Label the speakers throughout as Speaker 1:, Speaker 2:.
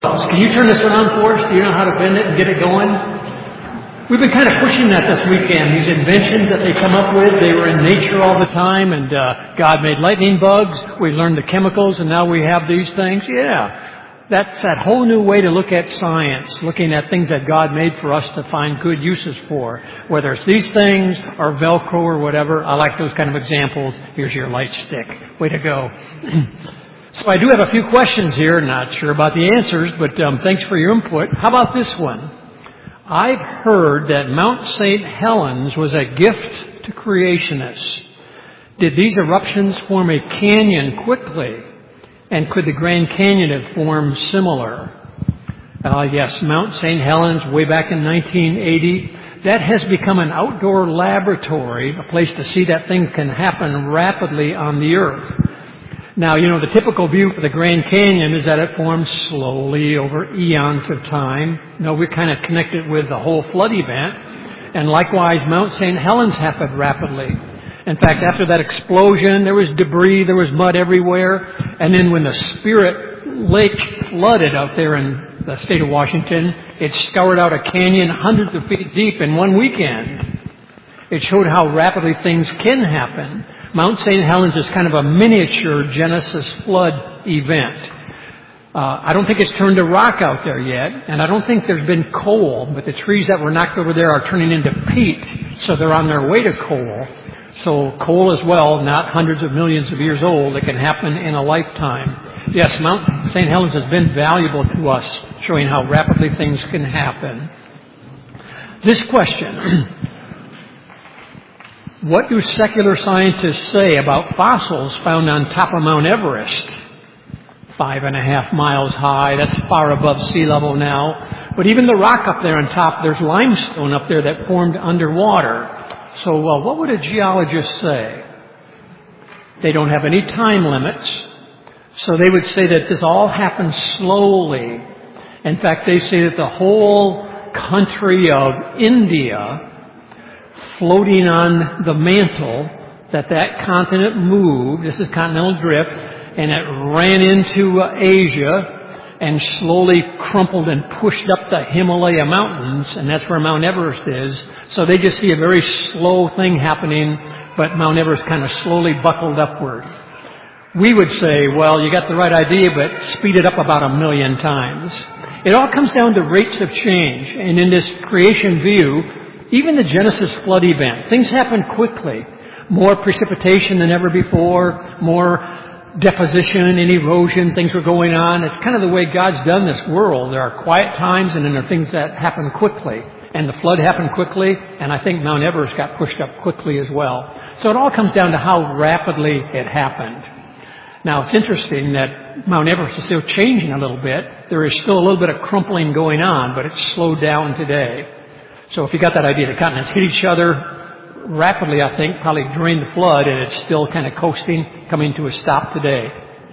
Speaker 1: Can you turn this one on for us? Do you know how to bend it and get it going? We've been kind of pushing that this weekend. These inventions that they come up with, they were in nature all the time, and God made lightning bugs. We learned the chemicals, and now we have these things. Yeah, that's that whole new way to look at science, looking at things that God made for us to find good uses for, whether it's these things or Velcro or whatever. I like those kind of examples. Here's your light stick. Way to go. So I do have a few questions here. Not sure about the answers, but thanks for your input. How about this one? I've heard that Mount St. Helens was a gift to creationists. Did these eruptions form a canyon quickly? And could the Grand Canyon have formed similar? Yes, Mount St. Helens, way back in 1980. That has become an outdoor laboratory, a place to see that things can happen rapidly on the Earth. Now, the typical view for the Grand Canyon is that it forms slowly over eons of time. We're kind of connected with the whole flood event. And likewise, Mount St. Helens happened rapidly. In fact, after that explosion, there was debris, there was mud everywhere. And then when the Spirit Lake flooded out there in the state of Washington, it scoured out a canyon hundreds of feet deep in one weekend. It showed how rapidly things can happen. Mount St. Helens is kind of a miniature Genesis flood event. I don't think it's turned to rock out there yet, and I don't think there's been coal, but the trees that were knocked over there are turning into peat, so they're on their way to coal. So coal as well, not hundreds of millions of years old. It can happen in a lifetime. Yes, Mount St. Helens has been valuable to us, showing how rapidly things can happen. This question... What do secular scientists say about fossils found on top of Mount Everest? 5.5 miles high. That's far above sea level now. But even the rock up there on top, there's limestone up there that formed underwater. So, what would a geologist say? They don't have any time limits. So they would say that this all happened slowly. In fact, they say that the whole country of India, floating on the mantle, that continent moved. This is continental drift, and it ran into Asia and slowly crumpled and pushed up the Himalaya mountains, and that's where Mount Everest is. So they just see a very slow thing happening, but Mount Everest kind of slowly buckled upward. We would say, well, you got the right idea, but speed it up about 1 million times. It all comes down to rates of change, and in this creation view, even the Genesis flood event, things happen quickly. More precipitation than ever before, more deposition and erosion, things were going on. It's kind of the way God's done this world. There are quiet times and then there are things that happen quickly. And the flood happened quickly, and I think Mount Everest got pushed up quickly as well. So it all comes down to how rapidly it happened. Now, it's interesting that Mount Everest is still changing a little bit. There is still a little bit of crumpling going on, but it's slowed down today. So if you got that idea, the continents hit each other rapidly, I think, probably during the flood, and it's still kind of coasting, coming to a stop today.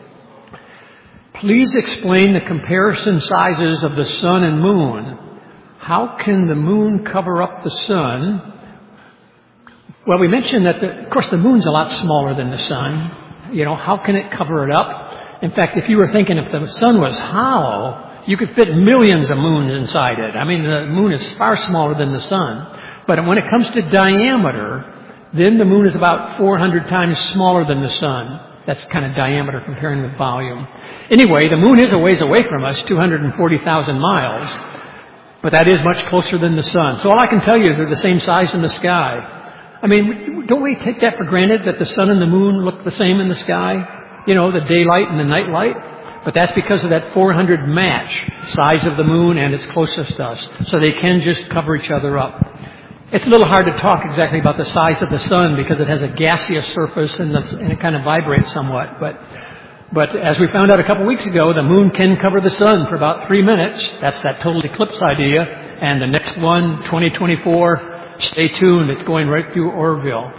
Speaker 1: Please explain the comparison sizes of the sun and moon. How can the moon cover up the sun? Well, we mentioned that, of course, the moon's a lot smaller than the sun. How can it cover it up? In fact, if you were thinking if the sun was hollow, you could fit millions of moons inside it. I mean, the moon is far smaller than the sun. But when it comes to diameter, then the moon is about 400 times smaller than the sun. That's kind of diameter comparing with volume. Anyway, the moon is a ways away from us, 240,000 miles. But that is much closer than the sun. So all I can tell you is they're the same size in the sky. I mean, don't we take that for granted that the sun and the moon look the same in the sky? The daylight and the night light? But that's because of that 400 match size of the moon and it's closest to us. So they can just cover each other up. It's a little hard to talk exactly about the size of the sun because it has a gaseous surface and it kind of vibrates somewhat. But as we found out a couple weeks ago, the moon can cover the sun for about 3 minutes. That's that total eclipse idea. And the next one, 2024, stay tuned. It's going right through Orville.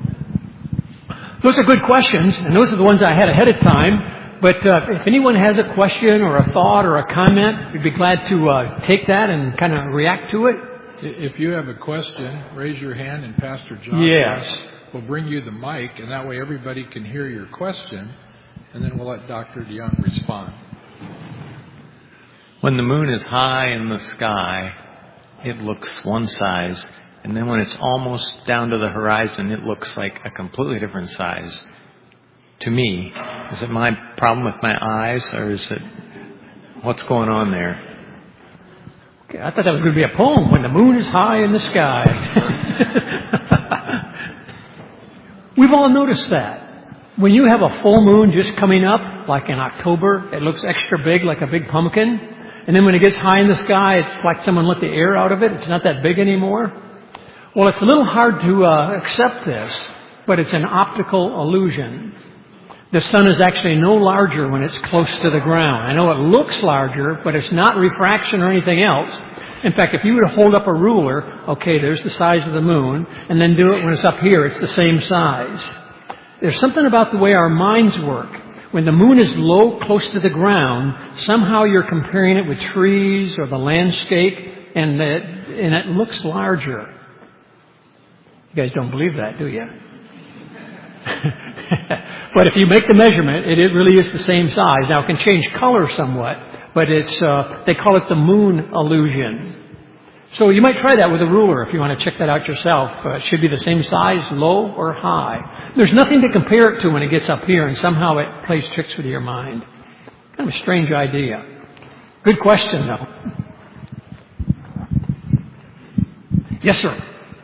Speaker 1: Those are good questions, and those are the ones I had ahead of time. But if anyone has a question or a thought or a comment, we'd be glad to take that and kind of react to it.
Speaker 2: If you have a question, raise your hand and Pastor John will bring you the mic, and that way everybody can hear your question, and then we'll let Dr. DeYoung respond.
Speaker 3: When the moon is high in the sky, it looks one size. And then when it's almost down to the horizon, it looks like a completely different size. To me, is it my problem with my eyes, or is it what's going on there?
Speaker 1: Okay, I thought that was going to be a poem. When the moon is high in the sky. We've all noticed that. When you have a full moon just coming up, like in October, it looks extra big, like a big pumpkin. And then when it gets high in the sky, it's like someone let the air out of it. It's not that big anymore. Well, it's a little hard to accept this, but it's an optical illusion. The sun is actually no larger when it's close to the ground. I know it looks larger, but it's not refraction or anything else. In fact, if you were to hold up a ruler, okay, there's the size of the moon, and then do it when it's up here, it's the same size. There's something about the way our minds work. When the moon is low, close to the ground, somehow you're comparing it with trees or the landscape, and it looks larger. You guys don't believe that, do you? But if you make the measurement, it really is the same size. Now, it can change color somewhat, but they call it the moon illusion. So you might try that with a ruler if you want to check that out yourself. It should be the same size, low or high. There's nothing to compare it to when it gets up here, and somehow it plays tricks with your mind. Kind of a strange idea. Good question, though. Yes, sir.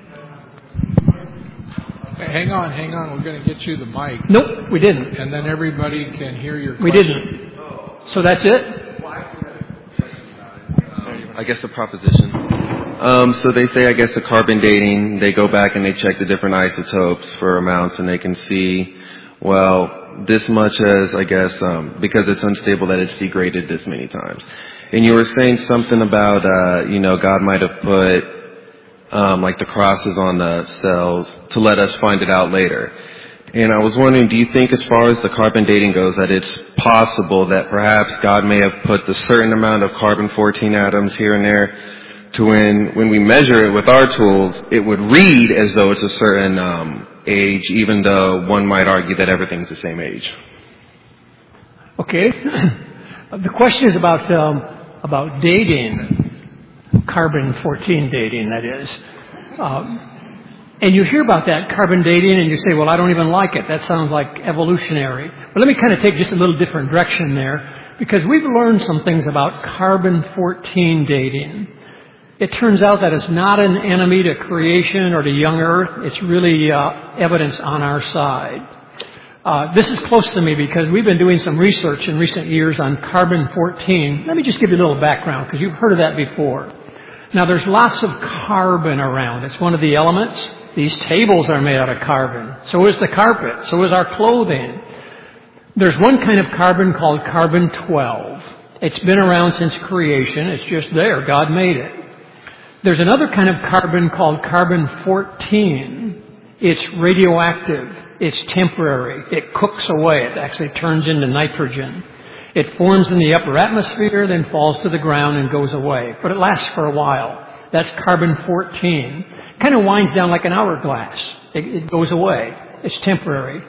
Speaker 2: Hang on. We're going to get you the mic.
Speaker 1: Nope, we didn't.
Speaker 2: And then everybody can hear your question.
Speaker 1: We didn't. So that's it?
Speaker 4: I guess the proposition. So they say, I guess, the carbon dating, they go back and they check the different isotopes for amounts, and they can see, well, this much as, I guess, because it's unstable, that it's degraded this many times. And you were saying something about, God might have put, like the crosses on the cells to let us find it out later. And I was wondering, do you think as far as the carbon dating goes that it's possible that perhaps God may have put a certain amount of carbon-14 atoms here and there to when we measure it with our tools, it would read as though it's a certain age, even though one might argue that everything's the same age?
Speaker 1: Okay. The question is about dating, carbon-14 dating, that is. And you hear about that carbon dating and you say, well, I don't even like it. That sounds like evolutionary. But let me kind of take just a little different direction there, because we've learned some things about carbon-14 dating. It turns out that it's not an enemy to creation or to young Earth. It's really evidence on our side. This is close to me because we've been doing some research in recent years on carbon-14. Let me just give you a little background, because you've heard of that before. Now, there's lots of carbon around. It's one of the elements. These tables are made out of carbon. So is the carpet. So is our clothing. There's one kind of carbon called carbon-12. It's been around since creation. It's just there. God made it. There's another kind of carbon called carbon-14. It's radioactive. It's temporary. It cooks away. It actually turns into nitrogen. It forms in the upper atmosphere, then falls to the ground and goes away. But it lasts for a while. That's carbon-14. Kind of winds down like an hourglass. It goes away. It's temporary.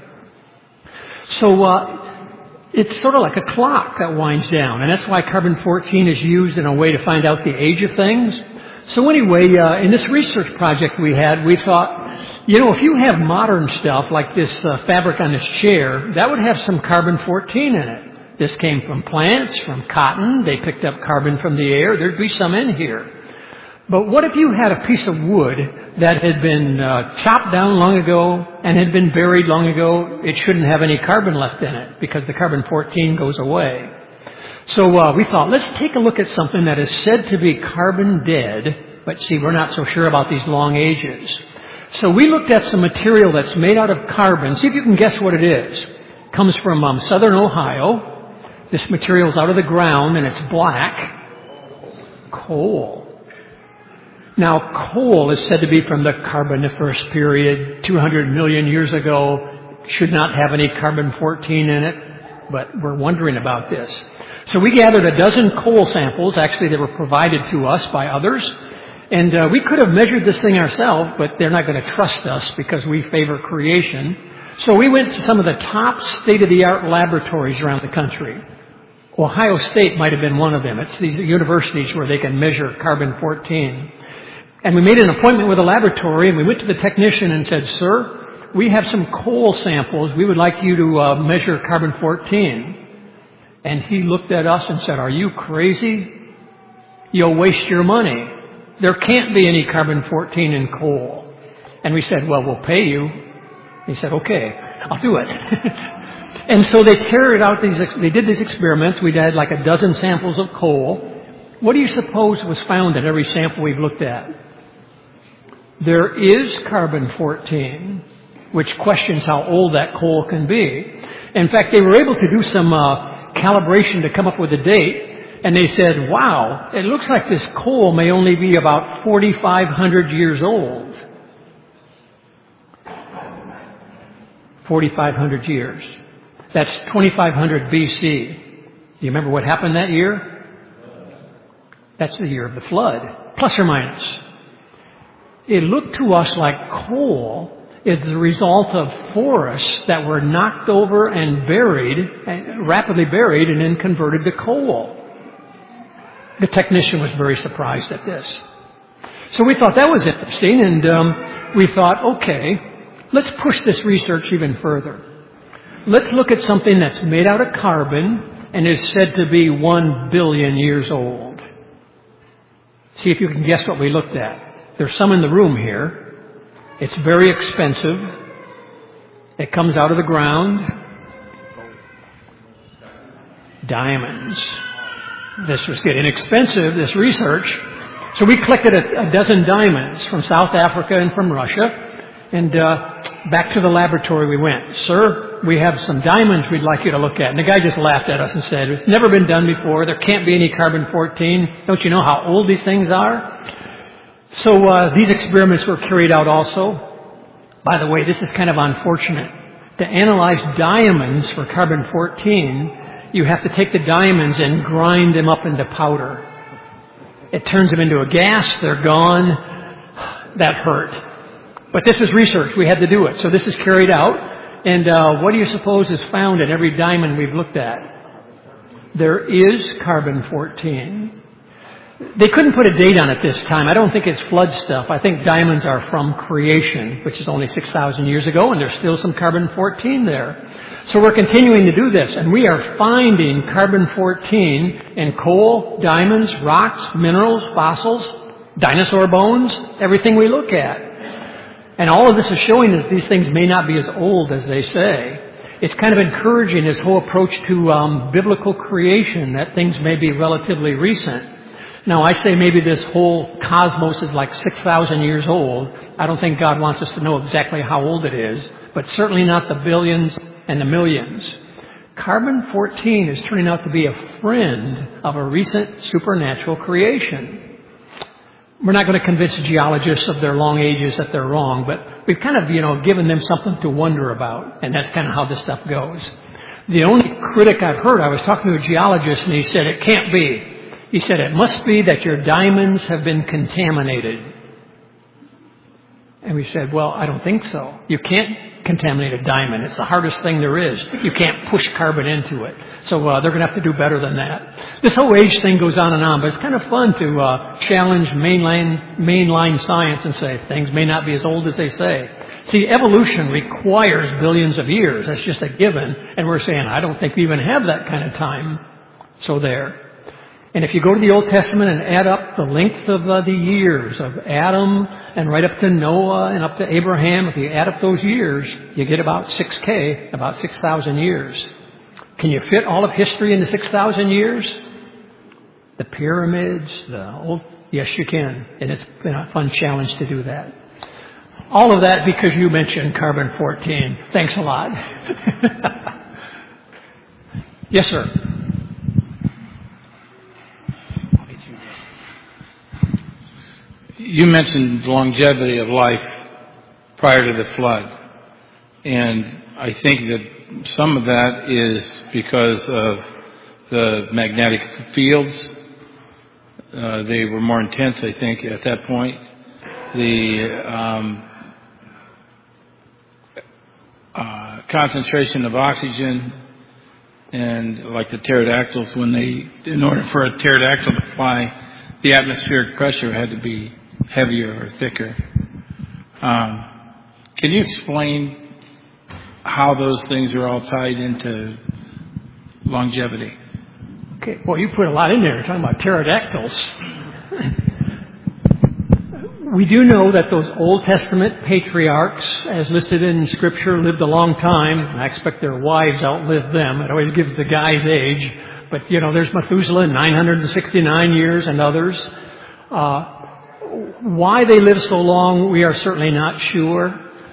Speaker 1: So it's sort of like a clock that winds down. And that's why carbon-14 is used in a way to find out the age of things. So anyway, in this research project we had, we thought, if you have modern stuff like this fabric on this chair, that would have some carbon-14 in it. This came from plants, from cotton. They picked up carbon from the air. There'd be some in here. But what if you had a piece of wood that had been chopped down long ago and had been buried long ago? It shouldn't have any carbon left in it because the carbon-14 goes away. So we thought, let's take a look at something that is said to be carbon dead, but see, we're not so sure about these long ages. So we looked at some material that's made out of carbon. See if you can guess what it is. It comes from southern Ohio. This material's out of the ground and it's black. Coal. Now, coal is said to be from the Carboniferous period, 200 million years ago. Should not have any carbon-14 in it, but we're wondering about this. So we gathered a dozen coal samples. Actually, they were provided to us by others. And we could have measured this thing ourselves, but they're not going to trust us because we favor creation. So we went to some of the top state-of-the-art laboratories around the country. Ohio State might have been one of them. It's these universities where they can measure carbon-14. And we made an appointment with a laboratory, and we went to the technician and said, "Sir, we have some coal samples. We would like you to measure carbon-14. And he looked at us and said, "Are you crazy? You'll waste your money. There can't be any carbon-14 in coal." And we said, "Well, we'll pay you." He said, "Okay, I'll do it." And so they carried out they did these experiments. We had like a dozen samples of coal. What do you suppose was found in every sample we've looked at? There is carbon-14, which questions how old that coal can be. In fact, they were able to do some calibration to come up with a date. And they said, "Wow, it looks like this coal may only be about 4,500 years old." 4,500 years. That's 2,500 BC. Do you remember what happened that year? That's the year of the flood, plus or minus. It looked to us like coal is the result of forests that were knocked over and buried, rapidly buried, and then converted to coal. The technician was very surprised at this. So we thought that was interesting, and we thought, okay, let's push this research even further. Let's look at something that's made out of carbon and is said to be 1 billion years old. See if you can guess what we looked at. There's some in the room here. It's very expensive. It comes out of the ground. Diamonds. This was getting expensive, this research. So we collected a dozen diamonds from South Africa and from Russia. And back to the laboratory we went. "Sir, we have some diamonds we'd like you to look at." And the guy just laughed at us and said, "It's never been done before. There can't be any carbon-14. Don't you know how old these things are?" So these experiments were carried out also. By the way, this is kind of unfortunate. To analyze diamonds for carbon-14, you have to take the diamonds and grind them up into powder. It turns them into a gas. They're gone. That hurt. But this is research. We had to do it. So this is carried out. And what do you suppose is found in every diamond we've looked at? There is carbon-14. They couldn't put a date on it this time. I don't think it's flood stuff. I think diamonds are from creation, which is only 6,000 years ago, and there's still some carbon-14 there. So we're continuing to do this, and we are finding carbon-14 in coal, diamonds, rocks, minerals, fossils, dinosaur bones, everything we look at. And all of this is showing that these things may not be as old as they say. It's kind of encouraging, this whole approach to biblical creation, that things may be relatively recent. Now, I say maybe this whole cosmos is like 6,000 years old. I don't think God wants us to know exactly how old it is, but certainly not the billions and the millions. Carbon-14 is turning out to be a friend of a recent supernatural creation. We're not going to convince geologists of their long ages that they're wrong, but we've kind of, given them something to wonder about, and that's kind of how this stuff goes. The only critic I've heard, I was talking to a geologist, and he said, "It can't be." He said, "It must be that your diamonds have been contaminated." And we said, "Well, I don't think so. You can't contaminate a diamond. It's the hardest thing there is. You can't push carbon into it." So they're going to have to do better than that. This whole age thing goes on, but it's kind of fun to challenge mainline science and say things may not be as old as they say. See, evolution requires billions of years. That's just a given. And we're saying, I don't think we even have that kind of time. So there. And if you go to the Old Testament and add up the length of the years of Adam and right up to Noah and up to Abraham, if you add up those years, you get about 6K, about 6,000 years. Can you fit all of history into 6,000 years? The pyramids, yes, you can. And it's been a fun challenge to do that. All of that because you mentioned carbon-14. Thanks a lot. Yes, sir.
Speaker 5: You mentioned longevity of life prior to the flood. And I think that some of that is because of the magnetic fields. They were more intense, I think, at that point. The concentration of oxygen And like the pterodactyls, in order for a pterodactyl to fly, the atmospheric pressure had to be heavier or thicker. Can you explain how those things are all tied into longevity?
Speaker 1: Okay, well, you put a lot in there. You're talking about pterodactyls. We do know that those Old Testament patriarchs, as listed in Scripture, lived a long time. And I expect their wives outlived them. It always gives the guy's age. But, there's Methuselah, 969 years, and others. Why they lived so long, we are certainly not sure.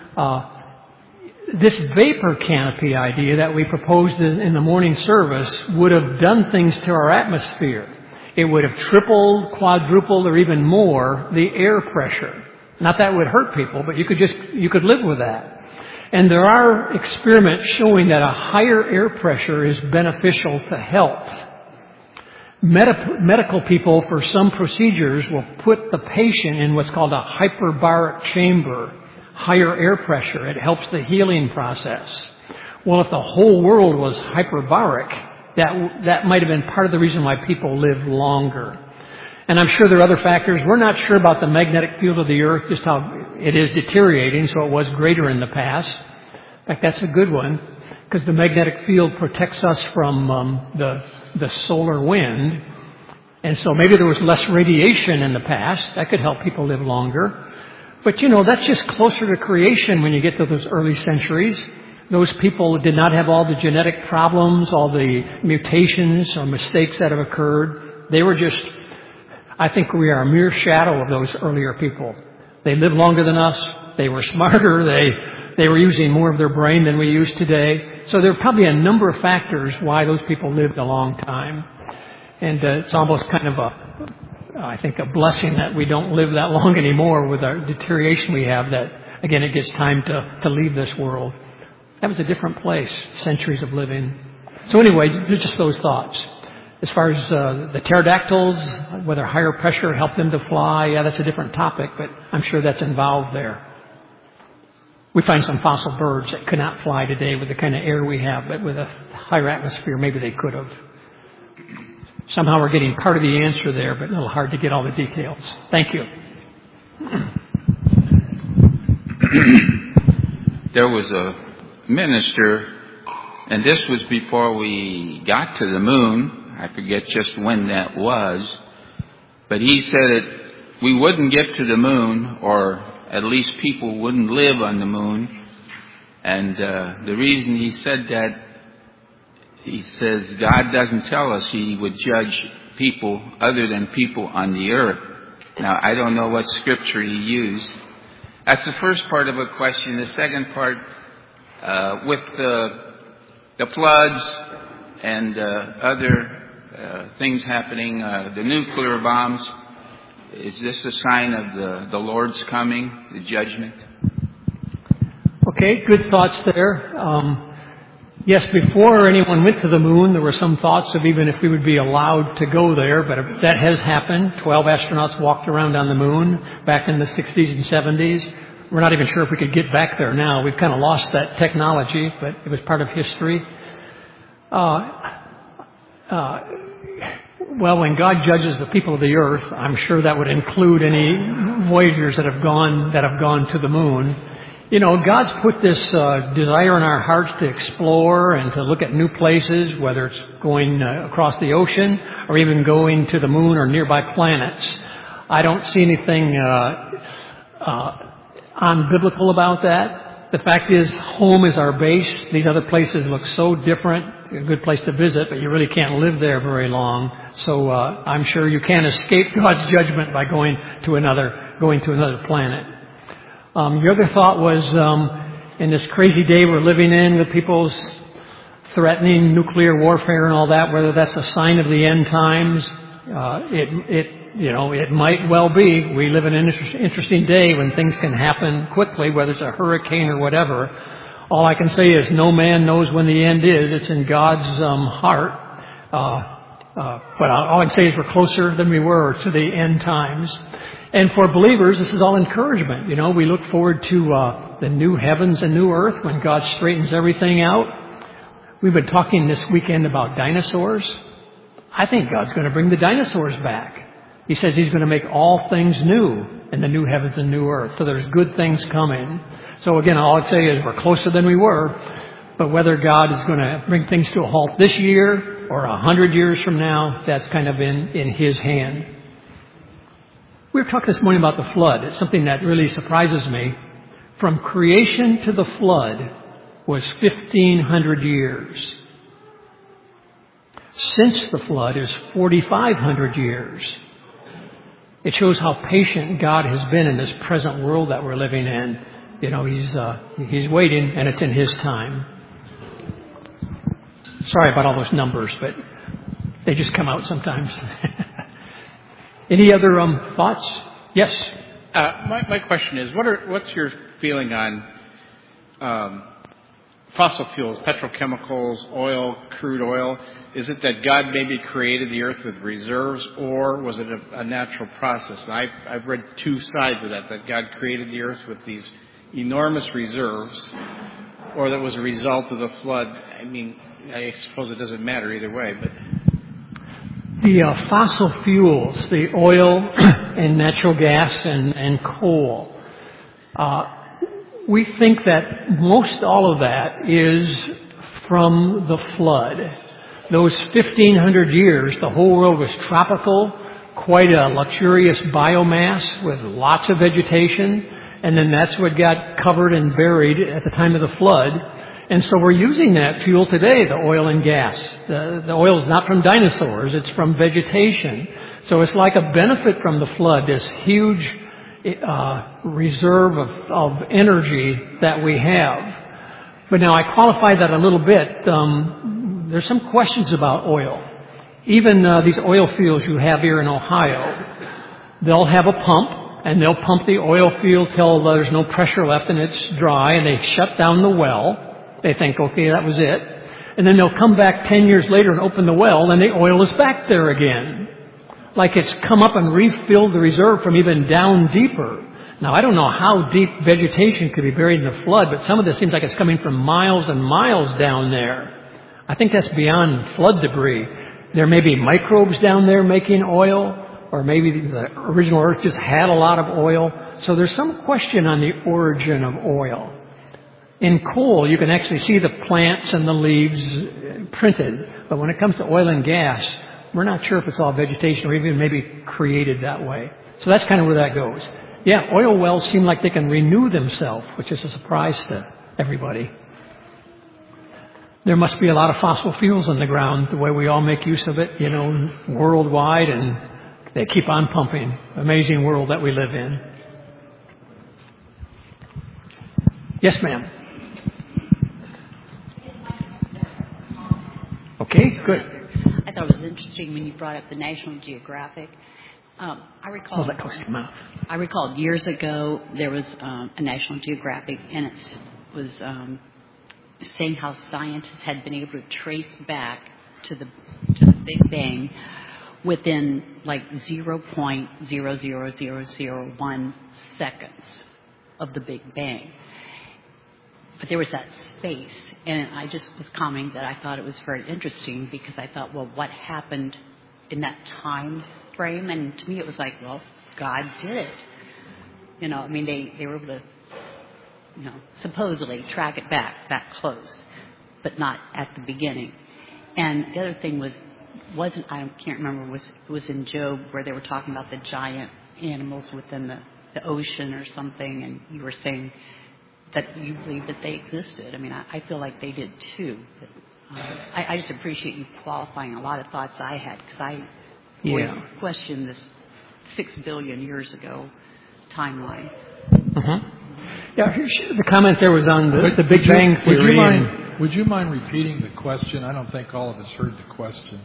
Speaker 1: This vapor canopy idea that we proposed in the morning service would have done things to our atmosphere. It would have tripled, quadrupled, or even more the air pressure. Not that it would hurt people, but you could live with that. And there are experiments showing that a higher air pressure is beneficial to health. Medical people, for some procedures, will put the patient in what's called a hyperbaric chamber, higher air pressure. It helps the healing process. Well, if the whole world was hyperbaric, that might have been part of the reason why people live longer. And I'm sure there are other factors. We're not sure about the magnetic field of the Earth, just how it is deteriorating, so it was greater in the past. In fact, that's a good one, because the magnetic field protects us from the solar wind. And so maybe there was less radiation in the past. That could help people live longer. But, that's just closer to creation when you get to those early centuries. Those people did not have all the genetic problems, all the mutations or mistakes that have occurred. They were just, I think we are a mere shadow of those earlier people. They lived longer than us. They were smarter. They were using more of their brain than we use today. So there are probably a number of factors why those people lived a long time. And it's almost kind of I think a blessing that we don't live that long anymore with our deterioration we have, that, again, it gets time to leave this world. That was a different place, centuries of living. So anyway, just those thoughts. As far as the pterodactyls, whether higher pressure helped them to fly, that's a different topic, but I'm sure that's involved there. We find some fossil birds that could not fly today with the kind of air we have, but with a higher atmosphere, maybe they could have. Somehow we're getting part of the answer there, but a little hard to get all the details. Thank you.
Speaker 6: There was a minister, and this was before we got to the moon. I forget just when that was, but he said that we wouldn't get to the moon, or at least people wouldn't live on the moon. And the reason he said that, he says God doesn't tell us He would judge people other than people on the earth. Now, I don't know what scripture he used. That's the first part of a question. The second part, with the floods and other things happening, the nuclear bombs, is this a sign of the Lord's coming, the judgment?
Speaker 1: Okay, good thoughts there. Yes, before anyone went to the moon, there were some thoughts of even if we would be allowed to go there, but that has happened. 12 astronauts walked around on the moon back in the 60s and 70s. We're not even sure if we could get back there now. We've kind of lost that technology, but it was part of history. Well, when God judges the people of the earth, I'm sure that would include any voyagers that have gone to the moon. God's put this desire in our hearts to explore and to look at new places, whether it's going across the ocean or even going to the moon or nearby planets. I don't see anything unbiblical about that. The fact is, home is our base. These other places look so different. A good place to visit, but you really can't live there very long. So I'm sure you can't escape God's judgment by going to another planet. Your other thought was, in this crazy day we're living in with people's threatening nuclear warfare and all that, whether that's a sign of the end times, it might well be. We live in an interesting day when things can happen quickly, whether it's a hurricane or whatever. All I can say is no man knows when the end is. It's in God's heart. But all I can say is we're closer than we were to the end times. And for believers, this is all encouragement. We look forward to the new heavens and new earth when God straightens everything out. We've been talking this weekend about dinosaurs. I think God's going to bring the dinosaurs back. He says He's going to make all things new in the new heavens and new earth. So there's good things coming. So again, all I'd say is we're closer than we were. But whether God is going to bring things to a halt this year or 100 years from now, that's kind of in His hand. We were talking this morning about the flood. It's something that really surprises me. From creation to the flood was 1,500 years. Since the flood is 4,500 years. It shows how patient God has been in this present world that we're living in. You know, He's waiting, and it's in His time. Sorry about all those numbers, but they just come out sometimes. Any other thoughts? Yes.
Speaker 7: My question is, what's your feeling on fossil fuels, petrochemicals, oil, crude oil? Is it that God maybe created the earth with reserves, or was it a natural process? And I've read two sides of that God created the earth with these enormous reserves, or that was a result of the flood. I mean, I suppose it doesn't matter either way, but
Speaker 1: the fossil fuels, the oil and natural gas and coal, we think that most all of that is from the flood. Those 1,500 years, the whole world was tropical, quite a luxurious biomass with lots of vegetation, and then that's what got covered and buried at the time of the flood. And so we're using that fuel today, the oil and gas. The oil is not from dinosaurs, it's from vegetation. So it's like a benefit from the flood, this huge reserve of energy that we have. But now I qualify that a little bit. There's some questions about oil. Even these oil fields you have here in Ohio, they'll have a pump, and they'll pump the oil field till there's no pressure left and it's dry, and they shut down the well. They think, okay, that was it. And then they'll come back 10 years later and open the well, and the oil is back there again. Like it's come up and refilled the reserve from even down deeper. Now, I don't know how deep vegetation could be buried in the flood, but some of this seems like it's coming from miles and miles down there. I think that's beyond flood debris. There may be microbes down there making oil, or maybe the original earth just had a lot of oil. So there's some question on the origin of oil. In coal, you can actually see the plants and the leaves printed. But when it comes to oil and gas, we're not sure if it's all vegetation or even maybe created that way. So that's kind of where that goes. Yeah, oil wells seem like they can renew themselves, which is a surprise to everybody. There must be a lot of fossil fuels in the ground, the way we all make use of it, worldwide, and they keep on pumping. Amazing world that we live in. Yes, ma'am. Okay, good.
Speaker 8: I thought it was interesting when you brought up the National Geographic. I recall years ago there was a National Geographic, and it was saying how scientists had been able to trace back to the Big Bang within like 0.00001 seconds of the Big Bang. But there was that space, and I just was commenting that I thought it was very interesting because I thought, well, what happened in that time frame? And to me it was like, well, God did it. They were able to, supposedly track it back that close, but not at the beginning. And the other thing I can't remember, it was in Job where they were talking about the giant animals within the ocean or something, and you were saying that you believe that they existed. I mean, I feel like they did too. But, I just appreciate you qualifying a lot of thoughts I had, because I always questioned this 6 billion years ago timeline.
Speaker 1: Uh-huh. Yeah, the comment there was on the Big Bang Theory.
Speaker 2: Would you mind repeating the question? I don't think all of us heard the question.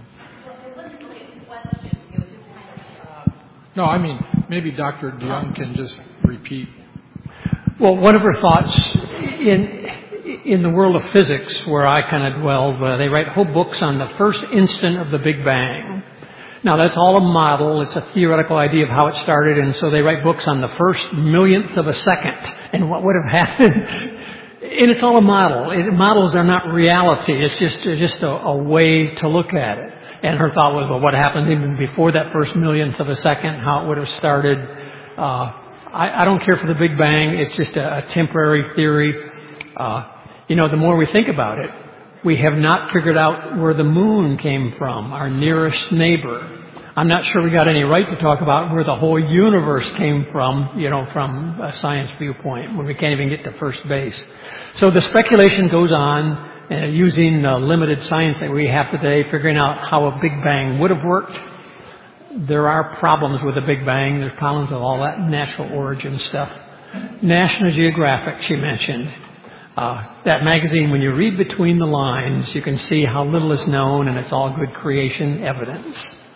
Speaker 2: No, I mean, maybe Dr. DeYoung can just repeat.
Speaker 1: Well, one of her thoughts in the world of physics, where I kind of dwell, they write whole books on the first instant of the Big Bang. Now, that's all a model. It's a theoretical idea of how it started, and so they write books on the first millionth of a second and what would have happened. And it's all a model. Models are not reality. It's just a way to look at it. And her thought was, well, what happened even before that first millionth of a second, how it would have started. I don't care for the Big Bang. It's just a temporary theory. The more we think about it, we have not figured out where the moon came from, our nearest neighbor. I'm not sure we got any right to talk about where the whole universe came from, from a science viewpoint, when we can't even get to first base. So the speculation goes on, using limited science that we have today, figuring out how a Big Bang would have worked. There are problems with the Big Bang. There's problems with all that natural origin stuff. National Geographic, she mentioned. That magazine, when you read between the lines, you can see how little is known, and it's all good creation evidence.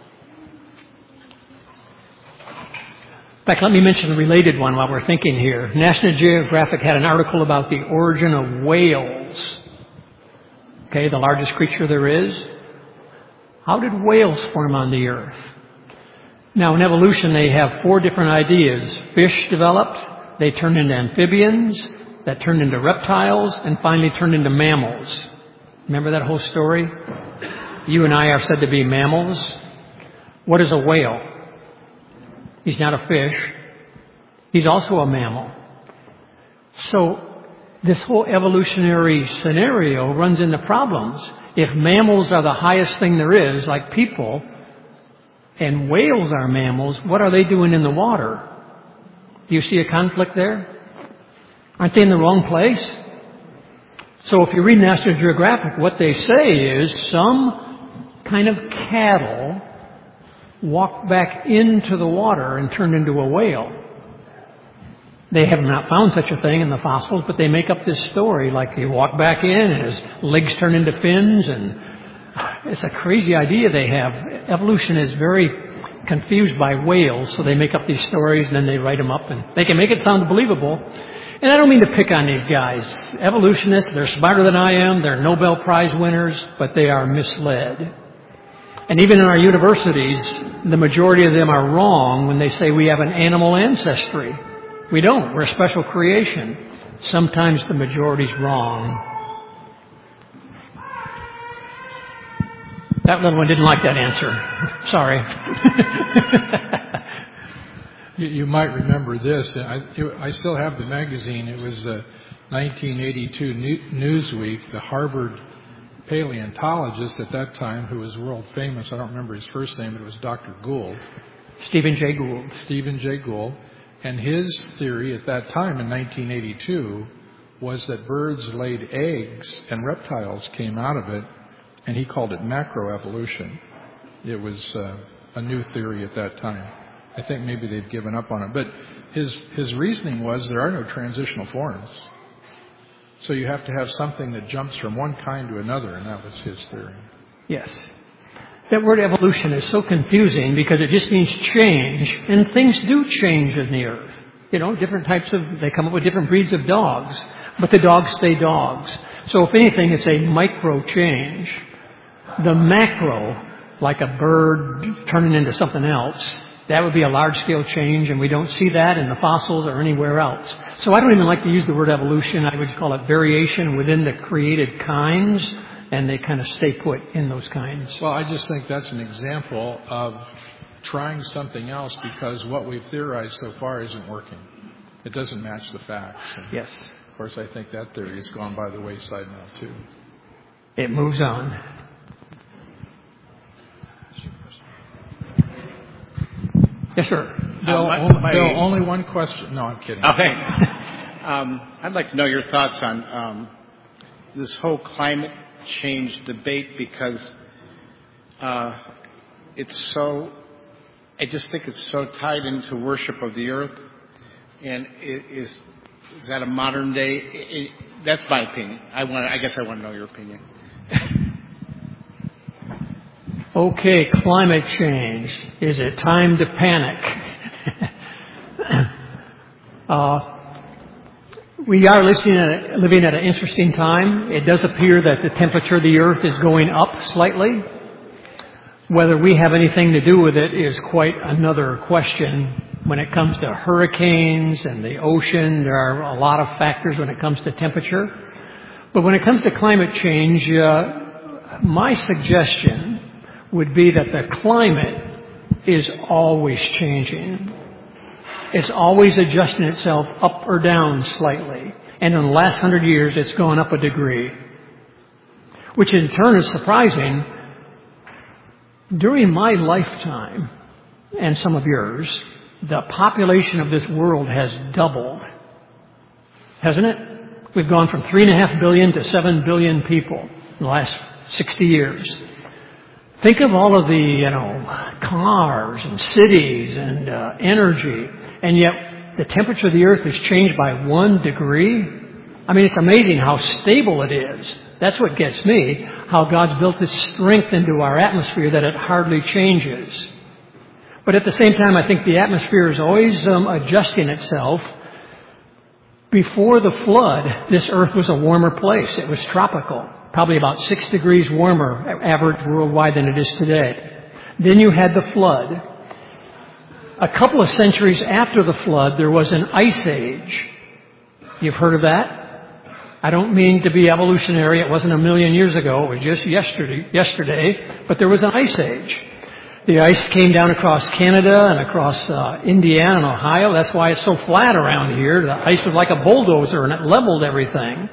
Speaker 1: In fact, let me mention a related one while we're thinking here. National Geographic had an article about the origin of whales. Okay, the largest creature there is. How did whales form on the earth? Now, in evolution, they have 4 different ideas. Fish developed, they turned into amphibians, that turned into reptiles, and finally turned into mammals. Remember that whole story? You and I are said to be mammals. What is a whale? He's not a fish. He's also a mammal. So this whole evolutionary scenario runs into problems. If mammals are the highest thing there is, like people, and whales are mammals, what are they doing in the water? Do you see a conflict there? Aren't they in the wrong place? So if you read National Geographic, what they say is some kind of cattle walked back into the water and turned into a whale. They have not found such a thing in the fossils, but they make up this story like he walked back in and his legs turned into fins, and it's a crazy idea they have. Evolution is very confused by whales, so they make up these stories and then they write them up and they can make it sound believable. And I don't mean to pick on these guys. Evolutionists, they're smarter than I am, they're Nobel Prize winners, but they are misled. And even in our universities, the majority of them are wrong when they say we have an animal ancestry. We don't. We're a special creation. Sometimes the majority's wrong. That little one didn't like that answer. Sorry.
Speaker 2: You might remember this. I still have the magazine. It was the 1982 Newsweek. The Harvard paleontologist at that time, who was world famous, I don't remember his first name, but it was Dr. Gould.
Speaker 1: Stephen Jay Gould.
Speaker 2: Stephen Jay Gould. And his theory at that time in 1982 was that birds laid eggs and reptiles came out of it, and he called it macroevolution. It was a new theory at that time. I think maybe they've given up on it. But his reasoning was there are no transitional forms. So you have to have something that jumps from one kind to another, and that was his theory.
Speaker 1: Yes. That word evolution is so confusing because it just means change, and things do change in the earth. Different types they come up with different breeds of dogs, but the dogs stay dogs. So if anything, it's a micro change. The macro, like a bird turning into something else, that would be a large-scale change, and we don't see that in the fossils or anywhere else. So I don't even like to use the word evolution. I would just call it variation within the created kinds, and they kind of stay put in those kinds.
Speaker 2: Well, I just think that's an example of trying something else because what we've theorized so far isn't working. It doesn't match the facts. And
Speaker 1: yes.
Speaker 2: Of course, I think that theory has gone by the wayside now, too.
Speaker 1: It moves on. Yes, sir.
Speaker 2: Bill, only one question. No, I'm kidding.
Speaker 7: Okay. I'd like to know your thoughts on this whole climate change debate because I just think it's so tied into worship of the earth. And is that a modern day? That's my opinion. I guess I want to know your opinion.
Speaker 1: Okay, climate change. Is it time to panic? We are living at an interesting time. It does appear that the temperature of the earth is going up slightly. Whether we have anything to do with it is quite another question. When it comes to hurricanes and the ocean, there are a lot of factors when it comes to temperature. But when it comes to climate change, my suggestion would be that the climate is always changing. It's always adjusting itself up or down slightly. And in the last 100 years, it's gone up a degree, which in turn is surprising. During my lifetime, and some of yours, the population of this world has doubled. Hasn't it? We've gone from 3.5 billion to 7 billion people in the last 60 years. Think of all of the, cars and cities and energy, and yet the temperature of the earth has changed by 1 degree. I mean, it's amazing how stable it is. That's what gets me, how God's built this strength into our atmosphere that it hardly changes. But at the same time, I think the atmosphere is always adjusting itself. Before the flood, this earth was a warmer place. It was tropical, probably about 6 degrees warmer average worldwide than it is today. Then you had the flood. A couple of centuries after the flood, there was an ice age. You've heard of that? I don't mean to be evolutionary. It wasn't a million years ago. It was just yesterday. But there was an ice age. The ice came down across Canada and across Indiana and Ohio. That's why it's so flat around here. The ice was like a bulldozer, and it leveled everything.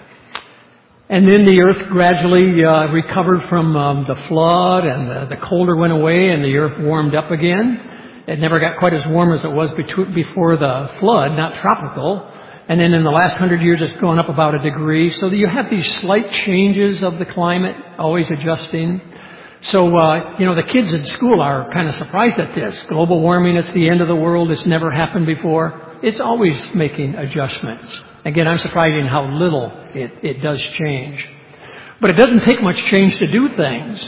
Speaker 1: And then the earth gradually recovered from the flood, and the colder went away, and the earth warmed up again. It never got quite as warm as it was before the flood, not tropical. And then in the last 100 years, it's gone up about a degree. So you have these slight changes of the climate, always adjusting. So, the kids in school are kind of surprised at this. Global warming, it's the end of the world. It's never happened before. It's always making adjustments. Again, I'm surprised in how little it does change. But it doesn't take much change to do things.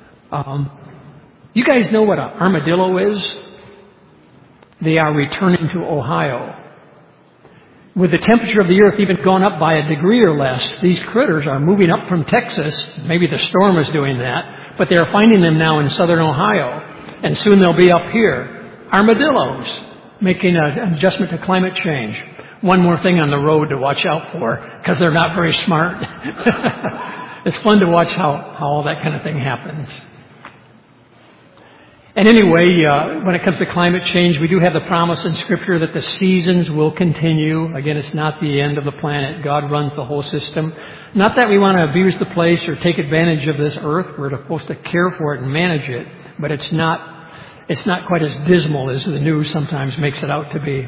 Speaker 1: You guys know what an armadillo is? They are returning to Ohio. With the temperature of the earth even gone up by a degree or less, these critters are moving up from Texas. Maybe the storm is doing that, but they're finding them now in southern Ohio, and soon they'll be up here. Armadillos, making an adjustment to climate change. One more thing on the road to watch out for, because they're not very smart. It's fun to watch how all that kind of thing happens. And anyway, when it comes to climate change, we do have the promise in Scripture that the seasons will continue. Again, it's not the end of the planet. God runs the whole system. Not that we want to abuse the place or take advantage of this earth. We're supposed to care for it and manage it. But it's not quite as dismal as the news sometimes makes it out to be.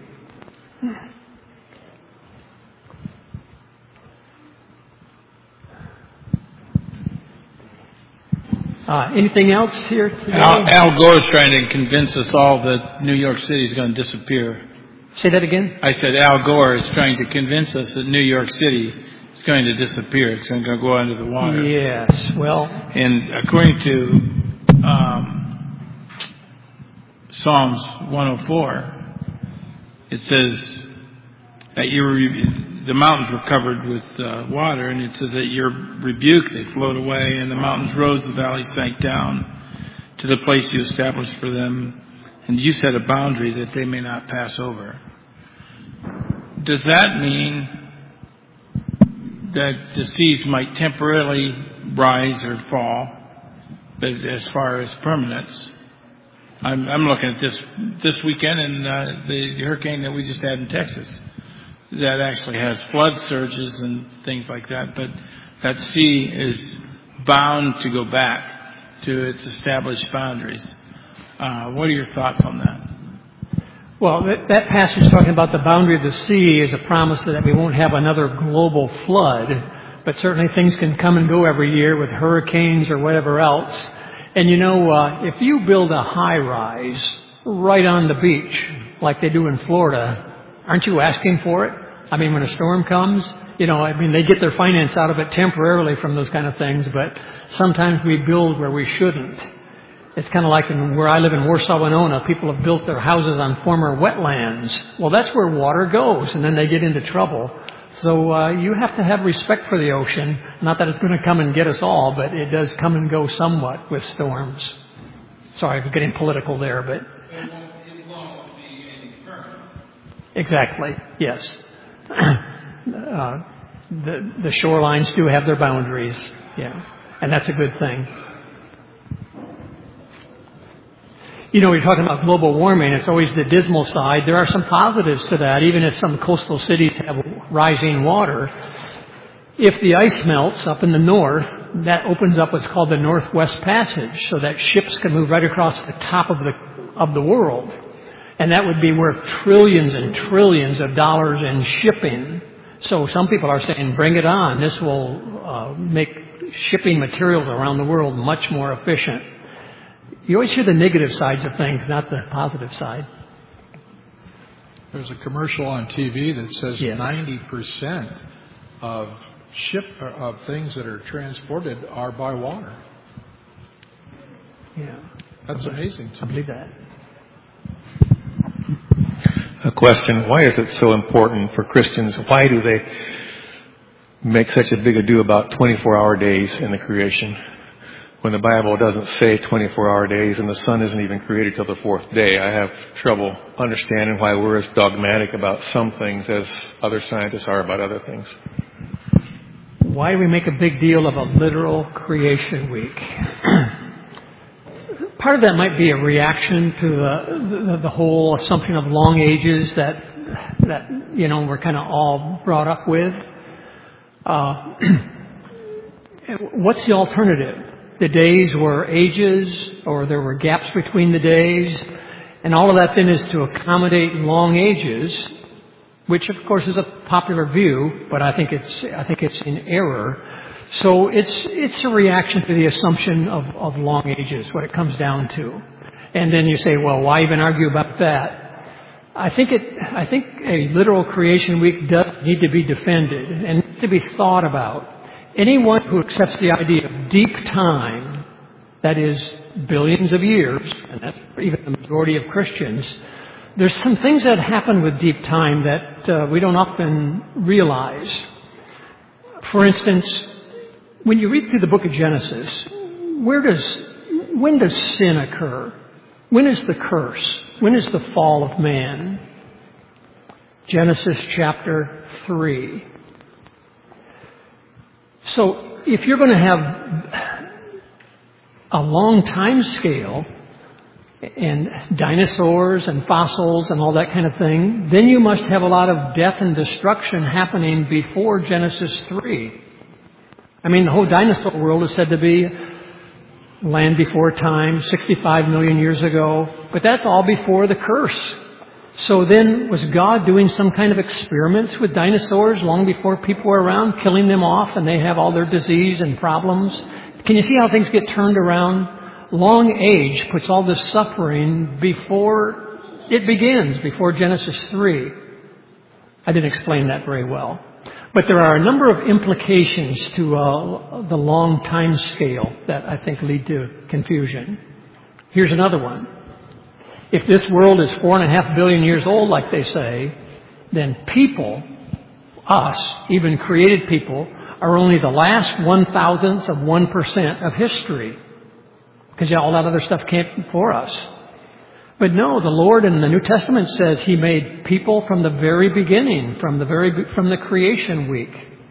Speaker 1: Anything else here today?
Speaker 5: Al Gore is trying to convince us all that New York City is going to disappear.
Speaker 1: Say that again? I
Speaker 5: said Al Gore is trying to convince us that New York City is going to disappear. It's going to go under the water.
Speaker 1: Yes, well...
Speaker 5: And according to Psalms 104, it says that the mountains were covered with water, and it says that your rebuke, they flowed away, and the mountains rose, the valleys sank down to the place you established for them, and you set a boundary that they may not pass over. Does that mean that the seas might temporarily rise or fall, but as far as permanence? I'm looking at this weekend and the hurricane that we just had in Texas. That actually has flood surges and things like that, but that sea is bound to go back to its established boundaries. What are your thoughts on that?
Speaker 1: Well, that passage talking about the boundary of the sea is a promise that we won't have another global flood, but certainly things can come and go every year with hurricanes or whatever else. And if you build a high-rise right on the beach, like they do in Florida, aren't you asking for it? I mean, when a storm comes, they get their finance out of it temporarily from those kind of things, but sometimes we build where we shouldn't. It's kind of like where I live in Warsaw, Winona, people have built their houses on former wetlands. Well, that's where water goes, and then they get into trouble. So you have to have respect for the ocean. Not that it's going to come and get us all, but it does come and go somewhat with storms. Sorry, I was getting political there, but... Exactly, yes. the shorelines do have their boundaries, yeah, and that's a good thing. You know, you're talking about global warming. It's always the dismal side. There are some positives to that, even if some coastal cities have rising water. If the ice melts up in the north, that opens up what's called the Northwest Passage, so that ships can move right across the top of the world. And that would be worth trillions and trillions of dollars in shipping. So some people are saying, bring it on. This will make shipping materials around the world much more efficient. You always hear the negative sides of things, not the positive side.
Speaker 2: There's a commercial on TV that says
Speaker 1: Yes.
Speaker 2: 90% of things that are transported are by water.
Speaker 1: Yeah,
Speaker 2: That's amazing
Speaker 1: I
Speaker 2: to me.
Speaker 1: believe that.
Speaker 9: A question, why is it so important for Christians? Why do they make such a big ado about 24-hour days in the creation when the Bible doesn't say 24-hour days and the sun isn't even created till the fourth day? I have trouble understanding why we're as dogmatic about some things as other scientists are about other things.
Speaker 1: Why do we make a big deal of a literal creation week? Part of that might be a reaction to the whole assumption of long ages that we're kind of all brought up with. What's the alternative? The days were ages, or there were gaps between the days, and all of that then is to accommodate long ages, which of course is a popular view, but I think it's in error. So it's a reaction to the assumption of long ages, what it comes down to. And then you say, well, why even argue about that? I think a literal creation week does need to be defended and needs to be thought about. Anyone who accepts the idea of deep time, that is billions of years, and that's even the majority of Christians, there's some things that happen with deep time that we don't often realize. For instance, when you read through the book of Genesis, when does sin occur? When is the curse? When is the fall of man? Genesis chapter 3. So if you're going to have a long time scale and dinosaurs and fossils and all that kind of thing, then you must have a lot of death and destruction happening before Genesis 3. I mean, the whole dinosaur world is said to be land before time, 65 million years ago, but that's all before the curse. So then, was God doing some kind of experiments with dinosaurs long before people were around, killing them off and they have all their disease and problems? Can you see how things get turned around? Long age puts all this suffering before it begins, before Genesis 3. I didn't explain that very well. But there are a number of implications to the long time scale that I think lead to confusion. Here's another one. If this world is 4.5 billion years old, like they say, then people, us, even created people, are only the last 1,000th of 1% of history. Because all that other stuff came before us. But no, the Lord in the New Testament says He made people from the very beginning, from the creation week.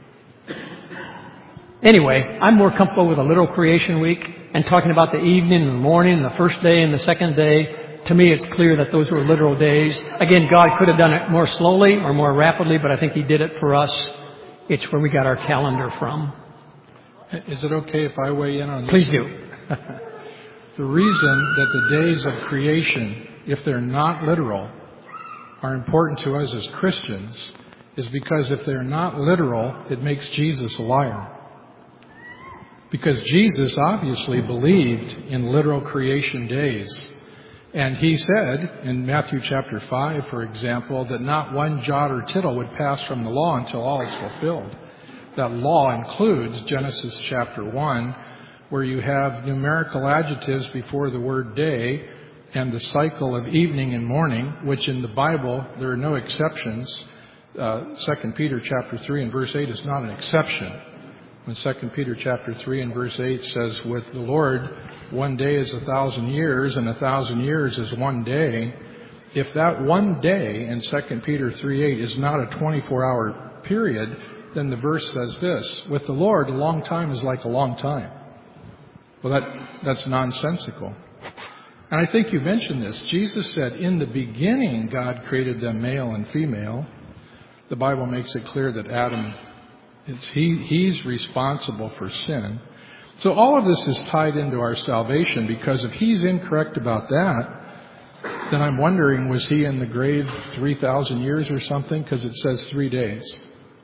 Speaker 1: Anyway, I'm more comfortable with a literal creation week and talking about the evening and the morning and the first day and the second day. To me, it's clear that those were literal days. Again, God could have done it more slowly or more rapidly, but I think He did it for us. It's where we got our calendar from.
Speaker 2: Is it okay if I weigh in on this?
Speaker 1: Please do.
Speaker 2: The reason that the days of creation, if they're not literal, are important to us as Christians is because if they're not literal, it makes Jesus a liar. Because Jesus obviously believed in literal creation days. And He said in Matthew chapter 5, for example, that not one jot or tittle would pass from the law until all is fulfilled. That law includes Genesis chapter 1, where you have numerical adjectives before the word day and the cycle of evening and morning, which in the Bible there are no exceptions. 2 Peter chapter 3 and verse 8 is not an exception. When 2 Peter chapter 3 and verse 8 says, with the Lord, one day is 1,000 years, and 1,000 years is one day. If that one day in 2 Peter 3:8 is not a 24-hour period, then the verse says this: with the Lord, a long time is like a long time. Well, that's nonsensical. And I think you mentioned this. Jesus said, in the beginning, God created them male and female. The Bible makes it clear that Adam, he's responsible for sin. So all of this is tied into our salvation, because if he's incorrect about that, then I'm wondering, was he in the grave 3,000 years or something? Because it says 3 days.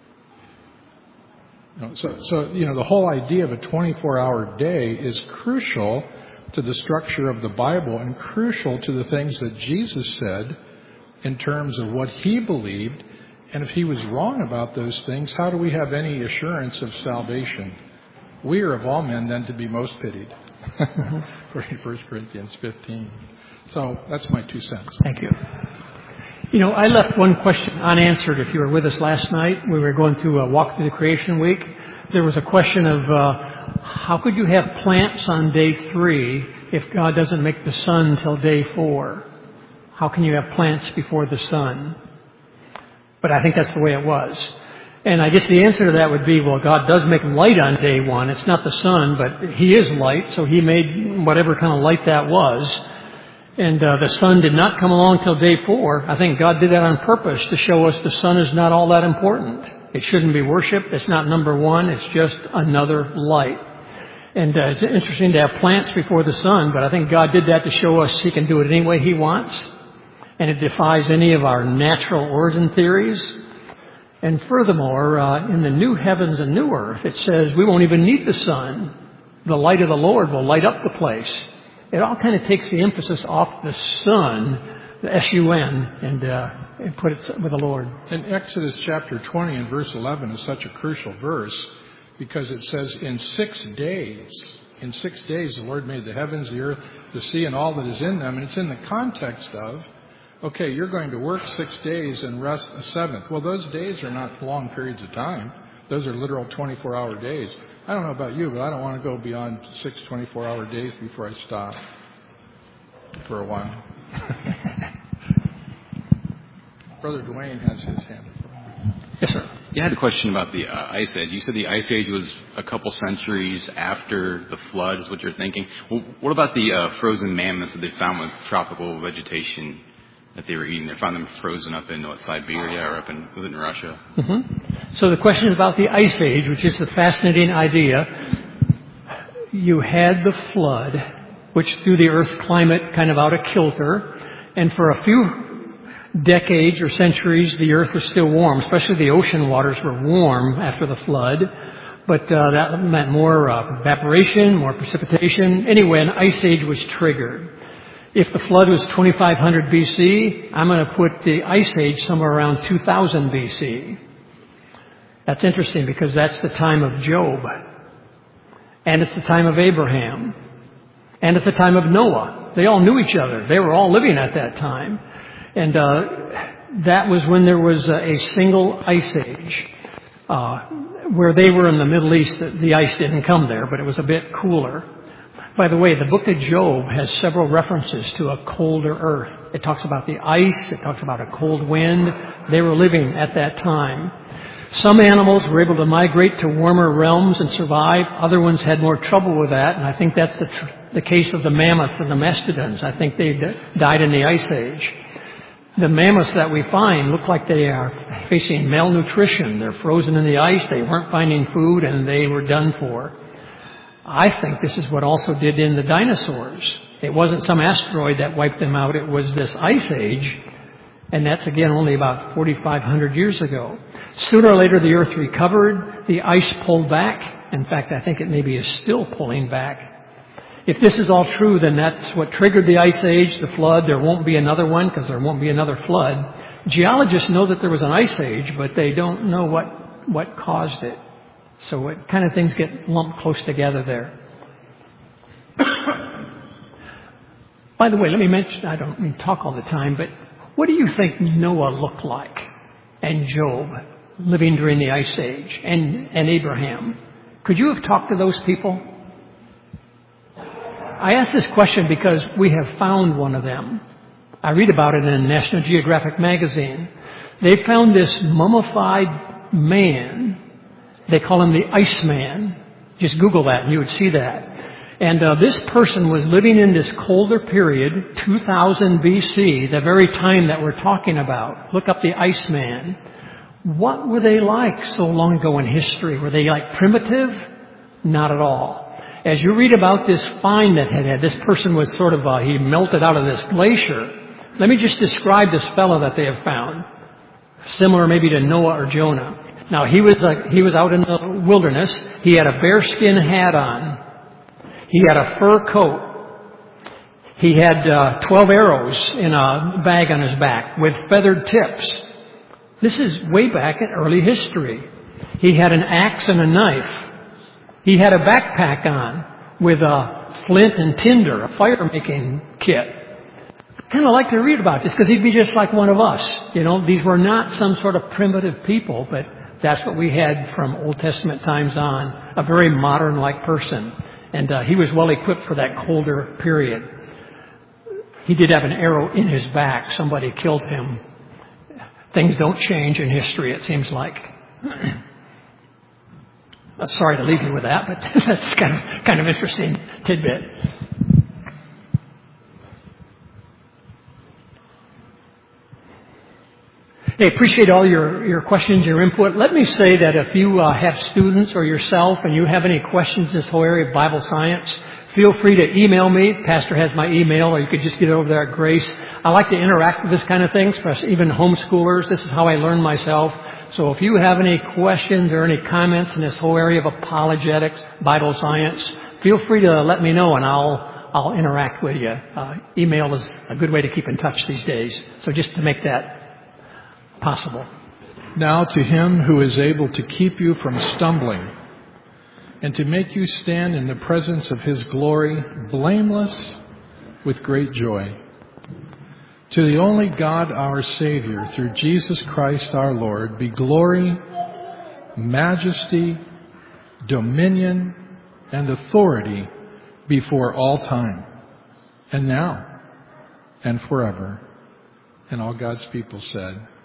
Speaker 2: So the whole idea of a 24-hour day is crucial to the structure of the Bible and crucial to the things that Jesus said in terms of what he believed. And if he was wrong about those things, how do we have any assurance of salvation? We are of all men then to be most pitied. 1 Corinthians 15. So that's my 2 cents.
Speaker 1: Thank you. I left one question unanswered. If you were with us last night, we were going to walk through the creation week. There was a question of how could you have plants on day 3 if God doesn't make the sun until day 4? How can you have plants before the sun? But I think that's the way it was. And I guess the answer to that would be, well, God does make light on day 1. It's not the sun, but he is light, so he made whatever kind of light that was. And the sun did not come along till day 4. I think God did that on purpose to show us the sun is not all that important. It shouldn't be worshipped. It's not number 1. It's just another light. And it's interesting to have plants before the sun, but I think God did that to show us he can do it any way he wants. And it defies any of our natural origin theories. And furthermore, in the new heavens and new earth, it says we won't even need the sun. The light of the Lord will light up the place. It all kind of takes the emphasis off the sun, the S-U-N, and put it with the Lord.
Speaker 2: And Exodus chapter 20 and verse 11 is such a crucial verse because it says, in 6 days the Lord made the heavens, the earth, the sea, and all that is in them. And it's in the context of, okay, you're going to work 6 days and rest a 7th. Well, those days are not long periods of time. Those are literal 24-hour days. I don't know about you, but I don't want to go beyond 6 24-hour days before I stop for a while. Brother Dwayne has his hand up.
Speaker 1: Yes, sir.
Speaker 10: You had a question about the Ice Age. You said the Ice Age was a couple centuries after the flood, is what you're thinking. Well, what about the frozen mammoths that they found with tropical vegetation that they were eating? They found them frozen up in Siberia or up within Russia.
Speaker 1: Mm-hmm. So the question is about the Ice Age, which is a fascinating idea. You had the flood, which threw the Earth's climate kind of out of kilter, and for a few decades or centuries, the Earth was still warm, especially the ocean waters were warm after the flood. But that meant more evaporation, more precipitation. Anyway, an Ice Age was triggered. If the flood was 2500 BC, I'm going to put the Ice Age somewhere around 2000 BC. That's interesting because that's the time of Job. And it's the time of Abraham. And it's the time of Noah. They all knew each other. They were all living at that time. And that was when there was a single Ice Age. Where they were in the Middle East, the ice didn't come there, but it was a bit cooler. By the way, the book of Job has several references to a colder earth. It talks about the ice. It talks about a cold wind. They were living at that time. Some animals were able to migrate to warmer realms and survive. Other ones had more trouble with that, and I think that's the case of the mammoth and the mastodons. I think they died in the Ice Age. The mammoths that we find look like they are facing malnutrition. They're frozen in the ice. They weren't finding food, and they were done for. I think this is what also did in the dinosaurs. It wasn't some asteroid that wiped them out. It was this Ice Age, and that's, again, only about 4,500 years ago. Sooner or later, the Earth recovered. The ice pulled back. In fact, I think it maybe is still pulling back. If this is all true, then that's what triggered the Ice Age, the flood. There won't be another one because there won't be another flood. Geologists know that there was an Ice Age, but they don't know what caused it. So it kind of things get lumped close together there. By the way, let me mention, I don't mean talk all the time, but what do you think Noah looked like and Job living during the Ice Age and Abraham? Could you have talked to those people? I ask this question because we have found one of them. I read about it in National Geographic magazine. They found this mummified man They call him the Iceman. Just Google that and you would see that. And this person was living in this colder period, 2000 BC, the very time that we're talking about. Look up the Iceman. What were they like so long ago in history? Were they like primitive? Not at all. As you read about this find that had this person was sort of, he melted out of this glacier. Let me just describe this fellow that they have found. Similar maybe to Noah or Jonah. Now he was out in the wilderness. He had a bearskin hat on. He had a fur coat. He had 12 arrows in a bag on his back with feathered tips. This is way back in early history. He had an axe and a knife. He had a backpack on with a flint and tinder, a fire-making kit. I kind of like to read about this because he'd be just like one of us. You know, these were not some sort of primitive people, but that's what we had from Old Testament times on, a very modern-like person. And he was well equipped for that colder period. He did have an arrow in his back. Somebody killed him. Things don't change in history, it seems like. Sorry to leave you with that, but that's kind of interesting tidbit. Hey, appreciate all your questions, your input. Let me say that if you have students or yourself and you have any questions in this whole area of Bible science, feel free to email me. Pastor has my email, or you could just get it over there at Grace. I like to interact with this kind of thing, especially even homeschoolers. This is how I learn myself. So if you have any questions or any comments in this whole area of apologetics, Bible science, feel free to let me know and I'll interact with you. Email is a good way to keep in touch these days. So just to make that possible.
Speaker 2: Now to him who is able to keep you from stumbling and to make you stand in the presence of his glory, blameless with great joy. To the only God, our Savior, through Jesus Christ our Lord, be glory, majesty, dominion, and authority before all time, and now, and forever. And all God's people said,